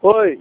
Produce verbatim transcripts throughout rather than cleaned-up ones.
Oi.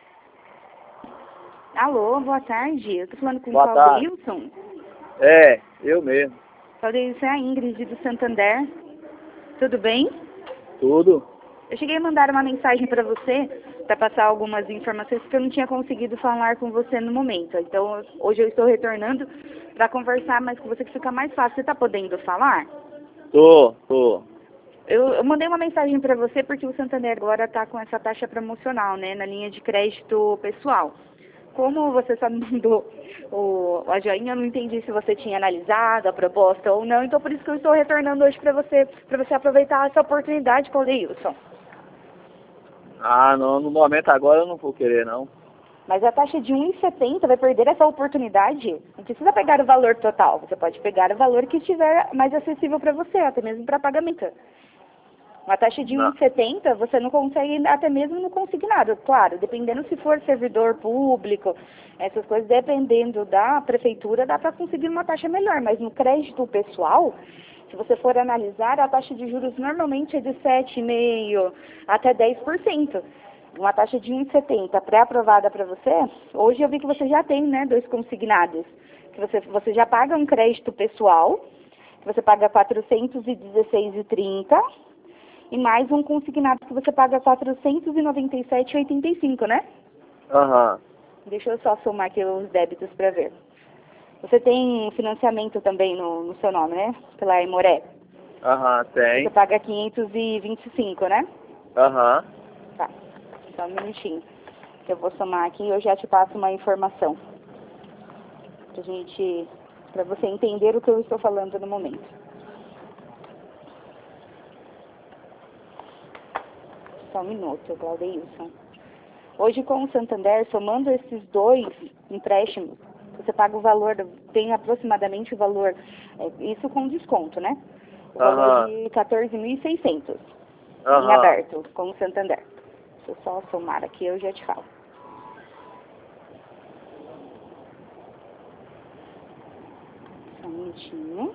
Alô, boa tarde. Eu tô falando com Boa o tarde. Claudeilson. É, eu mesmo. Claudeilson é a Ingrid do Santander. Tudo bem? Tudo? Eu cheguei a mandar uma mensagem para você, para passar algumas informações, porque eu não tinha conseguido falar com você no momento. Então, hoje eu estou retornando para conversar mais com você, que fica mais fácil. Você está podendo falar? Tô, tô. Eu, eu mandei uma mensagem para você porque o Santander agora está com essa taxa promocional, né, na linha de crédito pessoal. Como você só me mandou o, a joinha, eu não entendi se você tinha analisado a proposta ou não, então por isso que eu estou retornando hoje para você, para você aproveitar essa oportunidade, Claudeilson. Ah, não, no momento agora eu não vou querer, não. Mas a taxa de um vírgula setenta vai perder essa oportunidade? Não precisa pegar o valor total, você pode pegar o valor que estiver mais acessível para você, até mesmo para pagamento. Uma taxa de um Não. vírgula setenta você não consegue até mesmo no consignado, claro, dependendo se for servidor público, essas coisas, dependendo da prefeitura, dá para conseguir uma taxa melhor, mas no crédito pessoal, se você for analisar, a taxa de juros normalmente é de sete vírgula cinco por cento até dez por cento. Uma taxa de um vírgula setenta pré-aprovada para você, hoje eu vi que você já tem, né, dois consignados, que você, você já paga um crédito pessoal, que você paga quatrocentos e dezesseis reais e trinta centavos, e mais um consignado que você paga quatrocentos e noventa e sete reais e oitenta e cinco centavos, né? Aham. Deixa eu só somar aqui os débitos para ver. Você tem financiamento também no, no seu nome, né? Pela Emoré. Aham, Você tem. paga quinhentos e vinte e cinco, né? Aham. Tá. Só um minutinho. Que eu vou somar aqui e eu já te passo uma informação. Pra gente... Pra você entender o que eu estou falando no momento. Só um minuto, Claudeilson. Hoje, com o Santander, somando esses dois empréstimos, você paga o valor, tem aproximadamente o valor, é, isso com desconto, né? O valor Aham. de quatorze mil e seiscentos em Aham. aberto, com o Santander. Deixa eu só somar aqui, eu já te falo. Só um minutinho.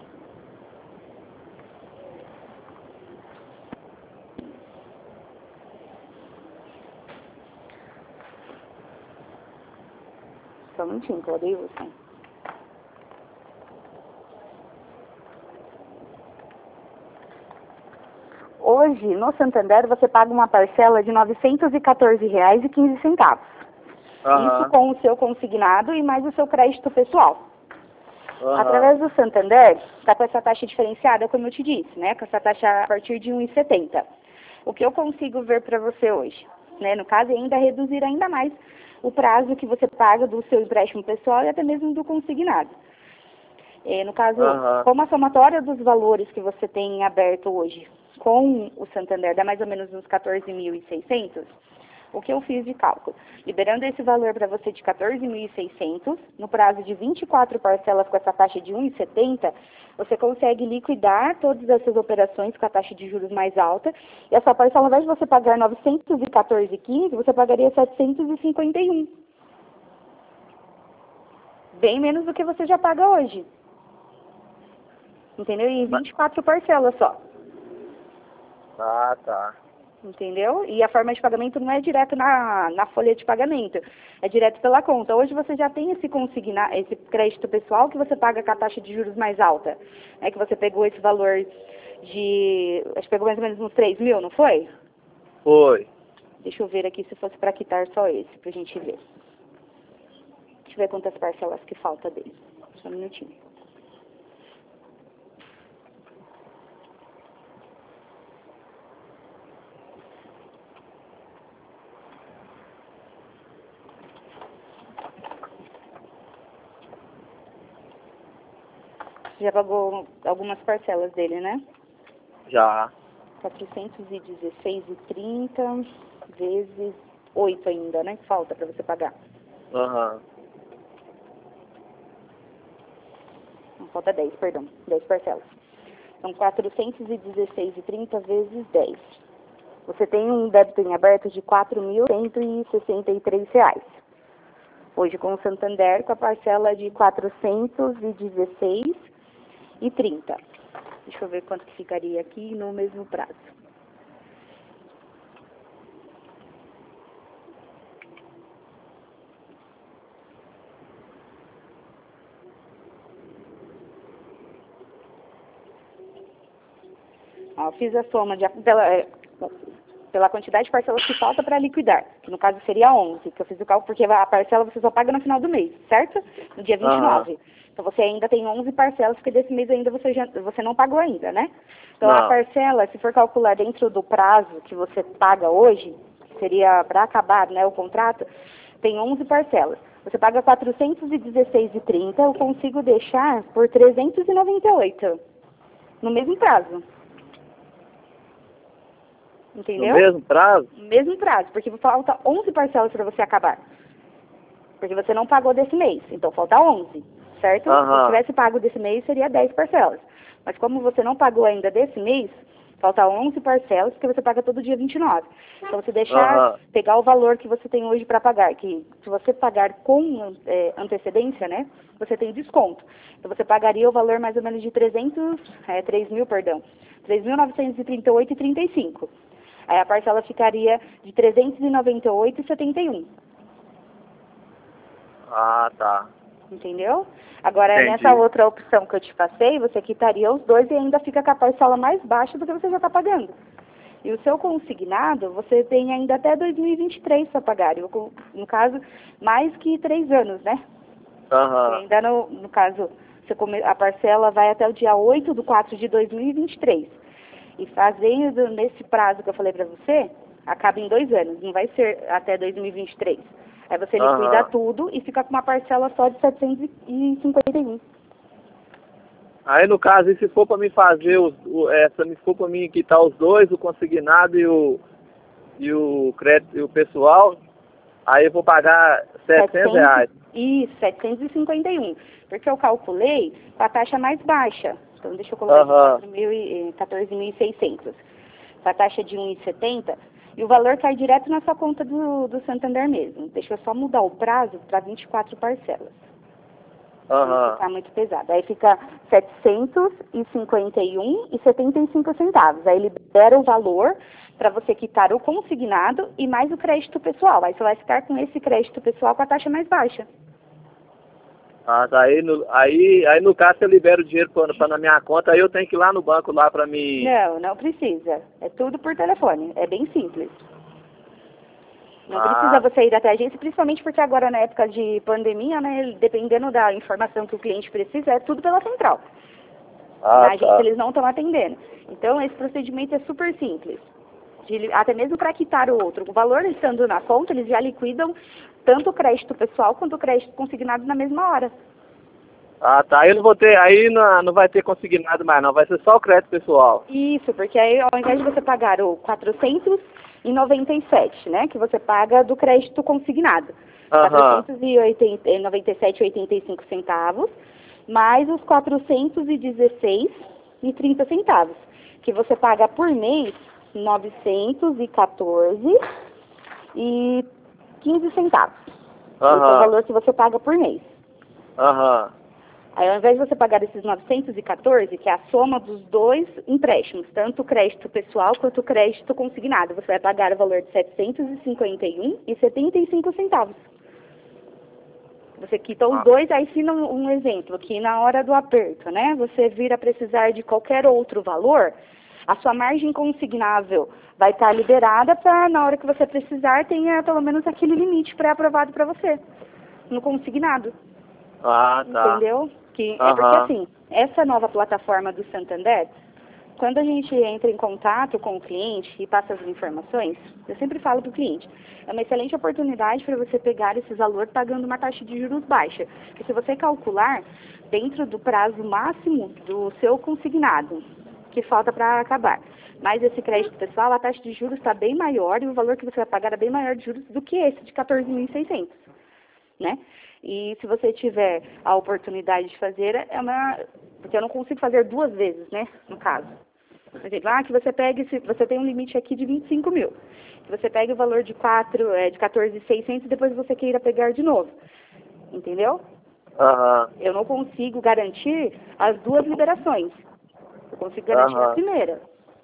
Só um minutinho, Claudeilson. Hoje, no Santander, você paga uma parcela de novecentos e quatorze reais e quinze centavos. Isso Aham. com o seu consignado e mais o seu crédito pessoal. Aham. Através do Santander, está com essa taxa diferenciada, como eu te disse, né? Com essa taxa a partir de um vírgula setenta. O que eu consigo ver para você hoje, né? No caso, é ainda reduzir ainda mais o prazo que você paga do seu empréstimo pessoal e até mesmo do consignado. É, no caso, Aham. como a somatória dos valores que você tem aberto hoje com o Santander dá mais ou menos uns quatorze mil e seiscentos, o que eu fiz de cálculo? Liberando esse valor para você de quatorze mil e seiscentos, no prazo de vinte e quatro parcelas com essa taxa de um vírgula setenta, você consegue liquidar todas essas operações com a taxa de juros mais alta, e essa parcela, ao invés de você pagar novecentos e quatorze reais e quinze centavos, você pagaria setecentos e cinquenta e um. Bem menos do que você já paga hoje. Entendeu? E Mas- vinte e quatro parcelas só. Ah, tá. Entendeu? E a forma de pagamento não é direto na, na folha de pagamento, é direto pela conta. Hoje você já tem esse consigna, esse crédito pessoal que você paga com a taxa de juros mais alta. É que você pegou esse valor de, acho que pegou mais ou menos uns três mil, não foi? Foi. Deixa eu ver aqui se fosse para quitar só esse, pra gente ver. Deixa eu ver quantas parcelas que falta dele. Só um minutinho. Você já pagou algumas parcelas dele, né? Já. quatrocentos e dezesseis reais e trinta vezes oito ainda, né? Que falta para você pagar. Aham. Não, falta dez, perdão. dez parcelas. São quatrocentos e dezesseis reais e trinta vezes dez. Você tem um débito em aberto de quatro mil cento e sessenta e três reais. Hoje com o Santander, com a parcela de quatrocentos e dezesseis reais e trinta. Deixa eu ver quanto que ficaria aqui no mesmo prazo. Ó, fiz a soma de, pela, é, pela quantidade de parcelas que falta para liquidar, que no caso seria onze, que eu fiz o cálculo porque a parcela você só paga no final do mês, certo? No dia vinte e nove. Uhum. Então você ainda tem onze parcelas, porque desse mês ainda você, já, você não pagou ainda, né? Então não. A parcela, se for calcular dentro do prazo que você paga hoje, que seria para acabar, né, o contrato, tem onze parcelas. Você paga quatrocentos e dezesseis reais e trinta centavos, eu consigo deixar por trezentos e noventa e oito reais, no mesmo prazo. Entendeu? No mesmo prazo? No mesmo prazo, porque falta onze parcelas para você acabar. Porque você não pagou desse mês, então falta onze, certo? Uhum. Se você tivesse pago desse mês, seria dez parcelas. Mas como você não pagou ainda desse mês, falta onze parcelas, porque você paga todo dia vinte e nove. Então, você deixar, uhum. pegar o valor que você tem hoje para pagar, que se você pagar com é, antecedência, né, você tem desconto. Então, você pagaria o valor mais ou menos de trezentos, é, três mil, perdão, três mil novecentos e trinta e oito reais e trinta e cinco centavos. Aí a parcela ficaria de trezentos e noventa e oito reais e setenta e um centavos. Ah, tá. Entendeu? Agora, Entendi. Nessa outra opção que eu te passei, você quitaria os dois e ainda fica com a parcela mais baixa do que você já está pagando. E o seu consignado, você tem ainda até dois mil e vinte e três para pagar. No caso, mais que três anos, né? Uhum. E ainda no, no caso, você come, a parcela vai até o dia oito de quatro de dois mil e vinte e três. E fazendo nesse prazo que eu falei para você, acaba em dois anos, não vai ser até dois mil e vinte e três. Aí você liquida uhum. tudo e fica com uma parcela só de setecentos e cinquenta e um. Aí no caso, e se for para mim fazer, os, o, essa, se for para mim quitar os dois, o consignado e o, e o crédito e o pessoal, aí eu vou pagar setecentos reais. Isso, setecentos e cinquenta e um. Porque eu calculei com a taxa mais baixa. Então deixa eu colocar uhum. quatorze mil e seiscentos. Com a taxa de um vírgula setenta. E o valor cai direto na sua conta do, do Santander mesmo. Deixa eu só mudar o prazo para vinte e quatro parcelas. Uhum. Não ficar muito pesado. Aí fica setecentos e cinquenta e um reais e setenta e cinco centavos. Aí libera o valor para você quitar o consignado e mais o crédito pessoal. Aí você vai ficar com esse crédito pessoal com a taxa mais baixa. Ah, tá. Aí no, aí, aí no caso você libera o dinheiro para na minha conta, aí eu tenho que ir lá no banco lá para mim... Não, não precisa. É tudo por telefone. É bem simples. Não ah. precisa você ir até a agência, principalmente porque agora na época de pandemia, né, dependendo da informação que o cliente precisa, é tudo pela central. Ah, na agência tá. eles não estão atendendo. Então esse procedimento é super simples. De, até mesmo para quitar o outro. O valor estando na conta, eles já liquidam tanto o crédito pessoal quanto o crédito consignado na mesma hora. Ah, tá. Aí eu não vou ter, aí não, não vai ter consignado mais não, vai ser só o crédito pessoal. Isso, porque aí ao invés de você pagar o quatrocentos e noventa e sete, né, que você paga do crédito consignado, uhum. quatrocentos e noventa e sete reais e oitenta e cinco centavos, mais os quatrocentos e dezesseis reais e trinta centavos, que você paga por mês novecentos e quatorze reais e quinze centavos. Uhum. Esse é o valor que você paga por mês. Aham. Uhum. Aí, ao invés de você pagar esses novecentos e quatorze, que é a soma dos dois empréstimos, tanto o crédito pessoal quanto o crédito consignado, você vai pagar o valor de setecentos e cinquenta e um reais e setenta e cinco centavos. Você quita os dois, aí sim um exemplo, que na hora do aperto, né, você vir a precisar de qualquer outro valor, a sua margem consignável vai estar liberada para, na hora que você precisar, tenha pelo menos aquele limite pré-aprovado para você, no consignado. Ah, tá. Entendeu? Que, uhum. É porque assim, essa nova plataforma do Santander, quando a gente entra em contato com o cliente e passa as informações, eu sempre falo para o cliente, é uma excelente oportunidade para você pegar esse valor pagando uma taxa de juros baixa. Porque se você calcular dentro do prazo máximo do seu consignado, que falta para acabar, mas esse crédito pessoal, a taxa de juros está bem maior e o valor que você vai pagar é bem maior de juros do que esse de quatorze mil e seiscentos, né? E se você tiver a oportunidade de fazer, é uma... Porque eu não consigo fazer duas vezes, né? No caso. Por exemplo, ah, que você pegue, se você tem um limite aqui de vinte e cinco mil. Que você pegue o valor de, quatro, é, de quatorze mil e seiscentos e depois você queira pegar de novo. Entendeu? Aham. Eu não consigo garantir as duas liberações. Eu consigo garantir Aham. a primeira.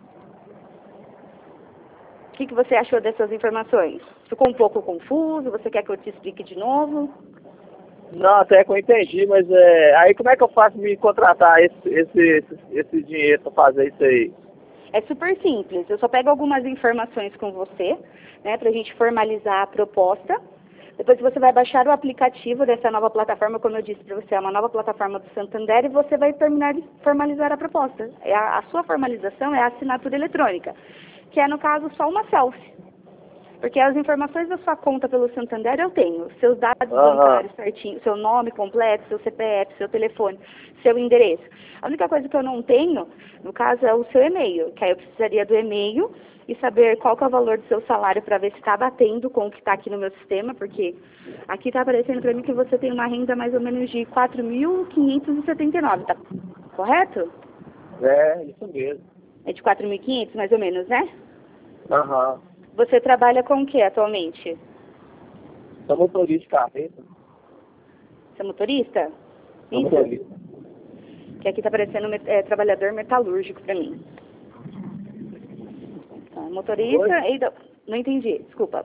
O que, que você achou dessas informações? Ficou um pouco confuso? Você quer que eu te explique de novo? Não, até que eu entendi, mas é, aí como é que eu faço me contratar esse, esse, esse, esse dinheiro para fazer isso aí? É super simples. Eu só pego algumas informações com você, né, pra gente formalizar a proposta. Depois você vai baixar o aplicativo dessa nova plataforma, como eu disse para você, é uma nova plataforma do Santander, e você vai terminar de formalizar a proposta. É a, a sua formalização é a assinatura eletrônica, que é, no caso, só uma selfie. Porque as informações da sua conta pelo Santander eu tenho. Seus dados Aham. bancários certinho, seu nome completo, seu C P F, seu telefone, seu endereço. A única coisa que eu não tenho, no caso, é o seu e-mail, que aí eu precisaria do e-mail e saber qual que é o valor do seu salário para ver se está batendo com o que está aqui no meu sistema, porque aqui está aparecendo para mim que você tem uma renda mais ou menos de quatro mil quinhentos e setenta e nove, tá correto? É, isso mesmo. É de quatro mil e quinhentos mais ou menos, né? Aham. Você trabalha com o que atualmente? Sou motorista de carreta. Você é motorista? Sou Isso. motorista. Que aqui está aparecendo é, trabalhador metalúrgico para mim. Tá, motorista... Oi? Eita, não entendi, desculpa.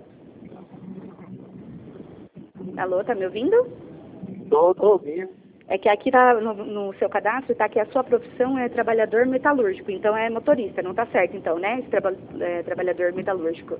Alô, tá me ouvindo? Tô, tô ouvindo. É que aqui tá no, no seu cadastro, tá que a sua profissão é trabalhador metalúrgico, então é motorista, não tá certo então, né? Esse traba, é, trabalhador metalúrgico.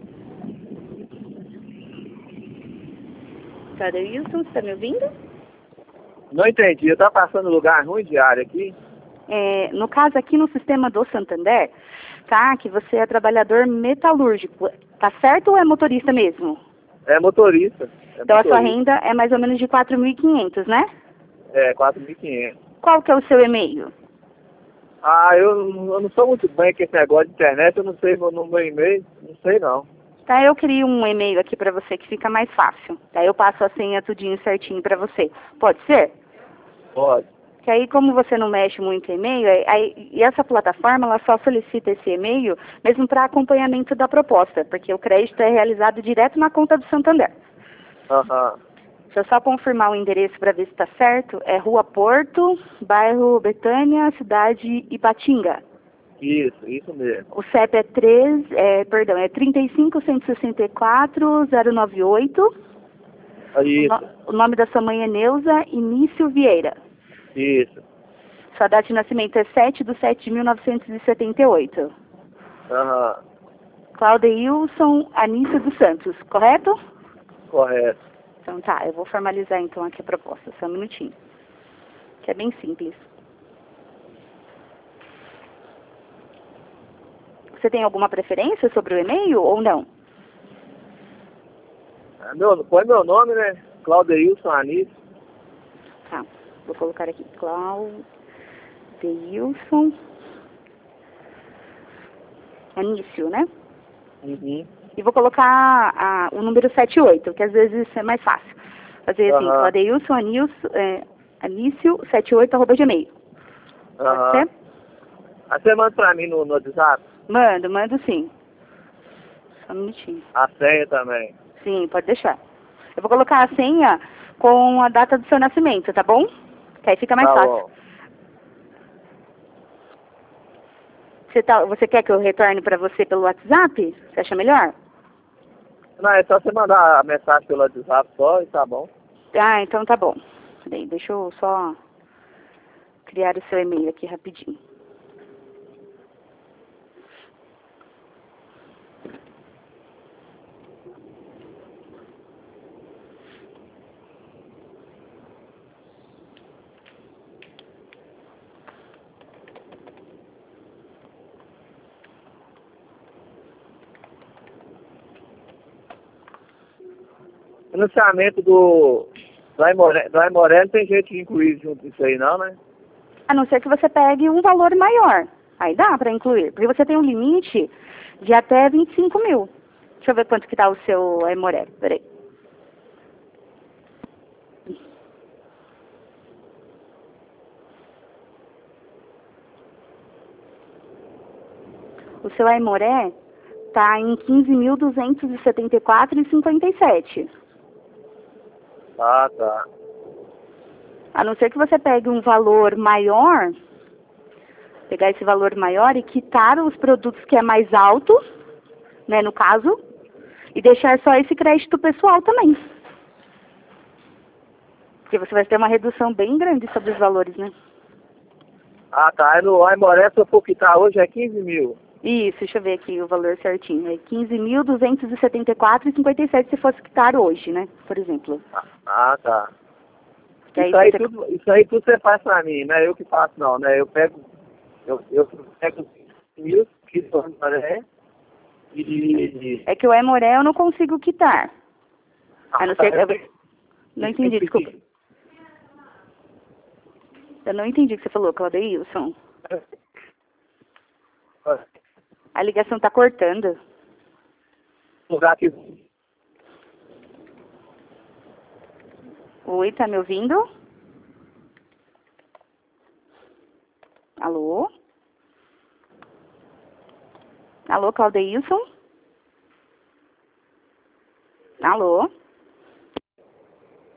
Cadê o Wilson? Você tá me ouvindo? Não entendi. Eu tô passando lugar ruim de área aqui. É, no caso aqui no sistema do Santander, tá? Que você é trabalhador metalúrgico, tá certo ou é motorista mesmo? É motorista. É Então a sua motorista. renda é mais ou menos de quatro mil e quinhentos, né? É, quatro mil e quinhentos. Qual que é o seu e-mail? Ah, eu, não- eu não sou muito bem com esse negócio de internet, eu não sei meu número e e-mail, não sei não. Tá, eu crio um e-mail aqui pra você que fica mais fácil. Tá, eu passo a senha tudinho certinho pra você. Pode ser? Pode. Que aí, como você não mexe muito em e-mail, aí, aí- e essa plataforma, ela só solicita esse e-mail mesmo para acompanhamento da proposta, porque o crédito é realizado direto na conta do Santander. Aham. Deixa eu só confirmar o endereço para ver se está certo. É Rua Porto, bairro Betânia, cidade Ipatinga. Isso, isso mesmo. O C E P é três, é, perdão, é trinta e cinco, cento e sessenta e quatro, zero nove oito. O, Isso, no- o nome da sua mãe é Neuza Início Vieira. isso. Sua data de nascimento é sete de sete de mil novecentos e setenta e oito. Aham. Claudeilson Anício dos Santos, correto? Correto. Então tá, eu vou formalizar então aqui a proposta, só um minutinho. Que é bem simples. Você tem alguma preferência sobre o e-mail ou não? É meu, põe meu nome, né? Claudeilson Anísio. Tá, vou colocar aqui Claudeilson Anício, né? Uhum. E vou colocar a, o número setenta e oito, que às vezes é mais fácil. Fazer assim, Aham. Claudeilson Anício, é, Anício setenta e oito arroba gmail. Pode Aham. ser? Aí você manda pra mim no, no WhatsApp? Mando, mando sim. Só um minutinho. A senha também. Sim, pode deixar. Eu vou colocar a senha com a data do seu nascimento, tá bom? Que aí fica mais Tá fácil. bom. Você, tá, você quer que eu retorne para você pelo WhatsApp? Você acha melhor? Não, é só você mandar a mensagem pelo WhatsApp só e tá bom. Ah, então tá bom. Peraí, deixa eu só criar o seu e-mail aqui rapidinho. Financiamento do do Aimoré, do Aimoré não tem jeito de incluir junto isso aí não, né? A não ser que você pegue um valor maior. Aí dá para incluir. Porque você tem um limite de até vinte e cinco mil. Deixa eu ver quanto que tá o seu Aimoré. Peraí. O seu Aimoré tá em quinze mil duzentos e setenta e quatro reais e cinquenta e sete. Ah, tá. A não ser que você pegue um valor maior, pegar esse valor maior e quitar os produtos que é mais alto, né, no caso, e deixar só esse crédito pessoal também. Porque você vai ter uma redução bem grande sobre os valores, né? Ah, tá. Aí no Aimoré, se eu for quitar hoje, é quinze mil. Isso, deixa eu ver aqui o valor certinho. É quinze mil duzentos e setenta e quatro reais e cinquenta e sete centavos se fosse quitar hoje, né? Por exemplo. Ah, tá. Que aí Isso aí, você... tudo, isso aí tudo você faz pra mim, não é eu que faço não, né? Eu pego, eu, eu pego mil que são maré e... É que o Emoré eu não consigo quitar. A não ser... Ah, eu... Não entendi, desculpa. Eu não entendi o que você falou, Claudeilson. A ligação tá cortando. Lugar que... Oi, tá me ouvindo? Alô? Alô, Claudeilson? Alô?